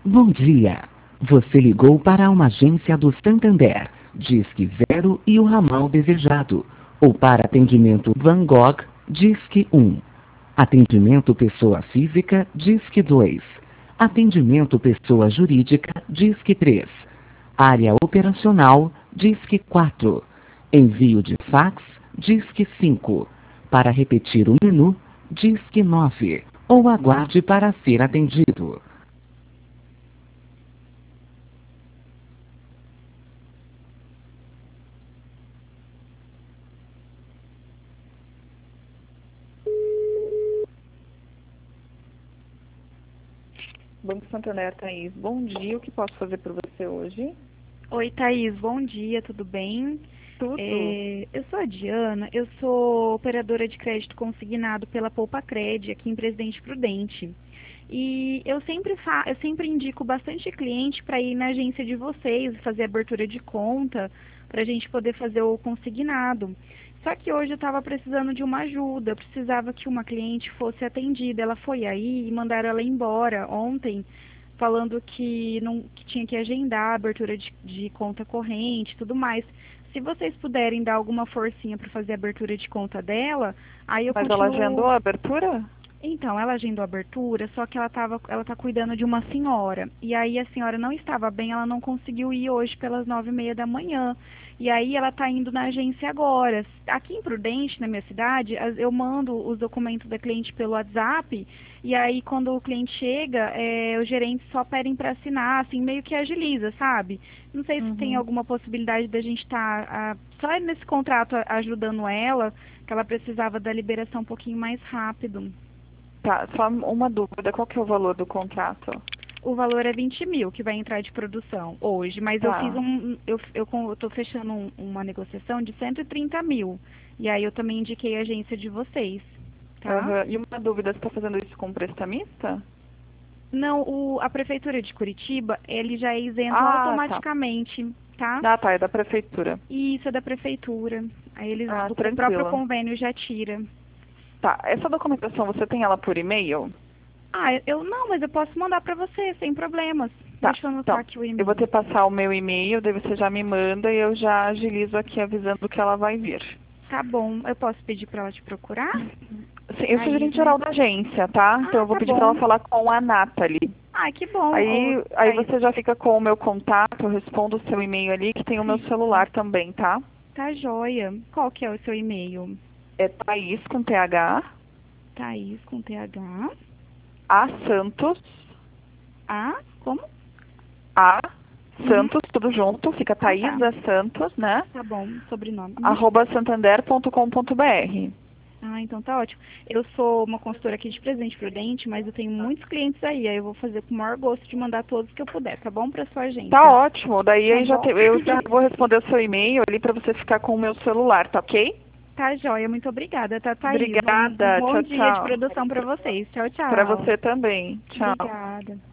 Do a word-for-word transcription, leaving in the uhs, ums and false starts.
Bom dia. Você ligou para uma agência do Santander, Disque Zero e o ramal desejado. Ou para atendimento Van Gogh, Disque um. Atendimento pessoa física, Disque dois. Atendimento pessoa jurídica, Disque três. Área operacional, Disque quatro. Envio de fax, Disque cinco. Para repetir o menu, Disque nove. Ou aguarde para ser atendido. Banco Santander, Thaís. Bom dia, o que posso fazer por você hoje? Oi, Thaís, bom dia, tudo bem? Tudo. É, eu sou a Diana, eu sou operadora de crédito consignado pela Poupa Cred, aqui em Presidente Prudente. E eu sempre, fa eu sempre indico bastante cliente para ir na agência de vocês, fazer abertura de conta, para a gente poder fazer o consignado. Só que hoje eu estava precisando de uma ajuda, eu precisava que uma cliente fosse atendida. Ela foi aí e mandaram ela embora ontem, falando que, não, que tinha que agendar a abertura de, de conta corrente e tudo mais. Se vocês puderem dar alguma forcinha para fazer a abertura de conta dela, aí eu Mas continuo... ela agendou a abertura? Então, ela agendou a abertura, só que ela tava, ela tá cuidando de uma senhora. E aí a senhora não estava bem, ela não conseguiu ir hoje pelas nove e meia da manhã. E aí ela tá indo na agência agora. Aqui em Prudente, na minha cidade, as- eu mando os documentos da cliente pelo WhatsApp. E aí quando o cliente chega, é, os gerentes só pedem para assinar, assim, meio que agiliza, sabe? Não sei se tem Uhum. alguma possibilidade da gente estar só nesse contrato a- ajudando ela, que ela precisava da liberação um pouquinho mais rápido. Tá, só uma dúvida, qual que é o valor do contrato? O valor é vinte mil que vai entrar de produção hoje, mas eu fiz Tá. um, eu, eu, com- eu tô fechando um- uma negociação de cento e trinta mil. E aí eu também indiquei a agência de vocês, tá? Aham. E uma dúvida, você está fazendo isso com prestamista? Não, o, a prefeitura de Curitiba, ele já é isento Ah, tá. automaticamente, tá? Ah, tá, é da prefeitura. E isso é da prefeitura. Aí eles, Ah, o, o próprio tranquilo. convênio já tira. Tá, essa documentação, você tem ela por e-mail? Ah, eu- eu não, mas eu posso mandar pra você, sem problemas. Tá, Deixa eu anotar então, aqui o eu vou e-mail. te passar o meu e-mail, daí você já me manda e eu já agilizo aqui avisando que ela vai vir. Tá bom, eu posso pedir pra ela te procurar? Sim, eu sou Aí, gerente né? geral da agência, tá? Então Ah, eu vou tá pedir para ela bom. falar com a Nathalie. Ah, que bom. Aí, Ô, aí Thaís, você já fica com o meu contato, eu respondo o seu e-mail ali, que tem o meu sim, celular também, tá? tá joia. Qual que é o seu e-mail? É Thaís com T H, Thaís com T H. A Santos, A, como? A Uhum. Santos, tudo junto, fica Thaís Ah, tá. A Santos, né? Tá bom, sobrenome. Uhum. Arroba santander ponto com ponto br. Ah, então tá ótimo. Eu sou uma consultora aqui de Presidente Prudente, mas eu tenho muitos clientes aí. Aí eu vou fazer com o maior gosto de mandar todos que eu puder, tá bom? Pra sua agência. Tá ótimo, daí Tá aí já bom? te- eu já vou responder o seu e-mail ali para você ficar com o meu celular, tá ok? Tá joia, muito obrigada, tá, Thaís? Um, um Obrigada, bom tchau, dia de tchau. produção pra vocês. Tchau, tchau. Para você também, tchau. Obrigada.